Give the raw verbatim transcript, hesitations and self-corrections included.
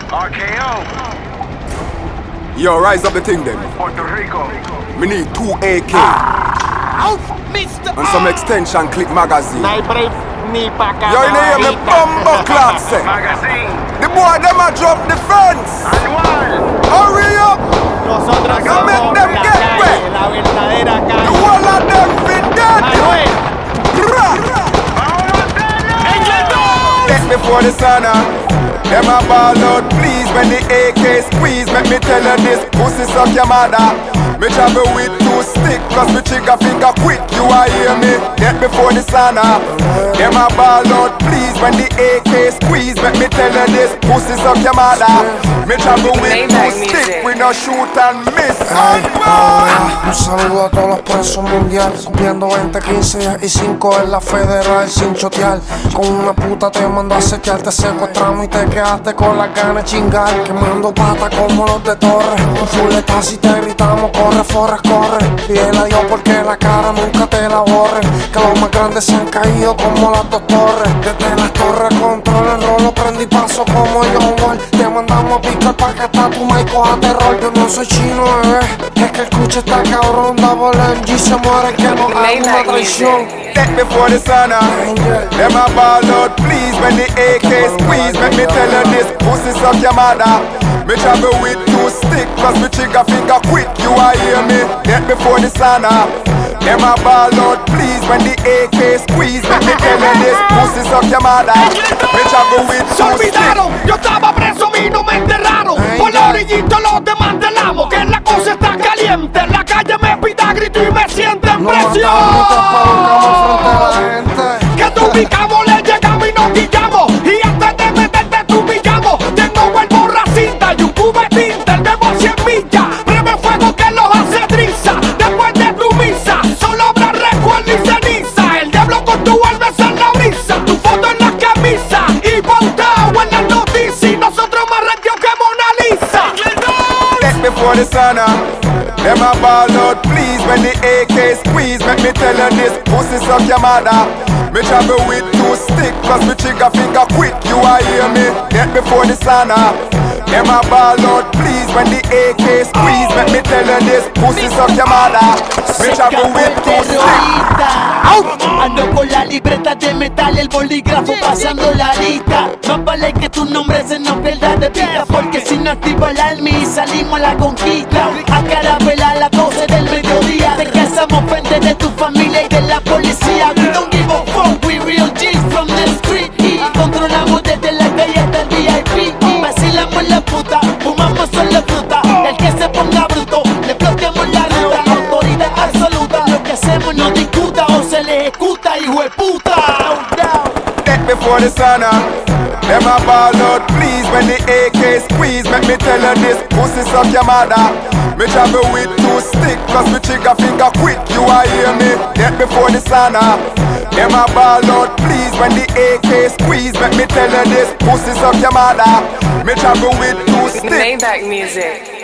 R K O. Yo, rise up the thing then. Puerto Rico. Me need two A K and some extension clip magazine. Yo, you know me bumbo clock say. Magazine. The boy them a drop the fence. Anual. Hurry up. Nosotros You somos make them la get calle, wet. la verdadera The calle. whole of them fit dead. Manuel, Get me for the sauna. Them a ball out please when the A K squeeze. Make me tell you this, pussy suck your mother. Me travel with two stick, plus me trigger finger quick. You a hear me? Get me for the sauna. Them a ball out please when the A K squeeze. Make me tell you this, pussy suck your mother. Me travel with two stick, we no shoot and miss. Ay, hola. Un saludo a todos los presos mundiales, cumpliendo veinte, quince y cinco en la federal sin chotear. Con una puta te mando a setear, te secuestramos y te quedaste con las ganas de chingar. Quemando pata como los de Torres, un fuletazo y te gritamos corre, forres, corre. Pídele a Dios porque la cara nunca te la borren. Que los más grandes se han caído como las dos torres. Desde las torres control el rolo, prendí paso como John Wall. Te mandamos a picar pa' que está tu mic coja terror. Yo no soy chino, bebé, es que el cuche está cabrón. Double M G se muere el que no haga una traición. Get me for the sauna. Them a ball out please when the A K squeeze. Make me tell you this, pussy suck your mother. Me travel with two stick, plus me trigger finger quick. You a hear me? Get me for the sauna. Them a ball out please when the A K squeeze. Make me tell you this, pussy suck your mother. Me travel with se two stick. olvidaron, yo estaba preso, a mí no me enterraron. Por la orillita los desmantelamos, que la cosa está caliente. En la calle me pita grito y me sienten No presión. matamos, te espalongamos frente a la gente. Que te ubicamos, le llegamos y nos guillamos. Y antes de meterte te humillamos. Tengo el borracita y un cubetín del memo a cien millas. Breve fuego que los hace triza. Después de tu misa, solo habrá recuerdo y ceniza. El diablo con tu alma es en la brisa. Tu foto en la camisa y pautado en las noticias. Y nosotros más ranqueos que Mona Lisa. Get me for the sauna. Them a ball out please when the A K squeeze. Make me tell you this, pussy suck your mother. Me travel with two stick, plus me trigger finger quick. You a hear me? Get me for the sauna. Them a ball out please when the A K squeeze. Make me tell you this, pussy suck your mother. Me travel with two stick. Ando con la libreta de metal, el bolígrafo pasando la lista. Más vale que tu nombre se nos pierda de vista, porque si no activo el alma y salimos a la conquista. A carabela a las doce del mediodía, te casamos frente de tu familia y de la policía. We don't give a fuck, we real G's from the street. Y controlamos desde la calle hasta el V I P. Vacilamos la puta, fumamos solo fruta. El que se ponga bruto, le bloqueamos la ruta. Autoridad absoluta, lo que hacemos no discuta o se le ejecuta, hijo de puta. Get me for the sauna. Them a ball out please when the A K squeeze. Make me tell you this, pussy suck your mother. Me travel with two stick, plus me trigger finger quick. You a hear me? Get me for the sauna. Them a ball out please when the A K squeeze. Make me tell you this, pussy suck your mother. Me travel with two stick. Maybach music.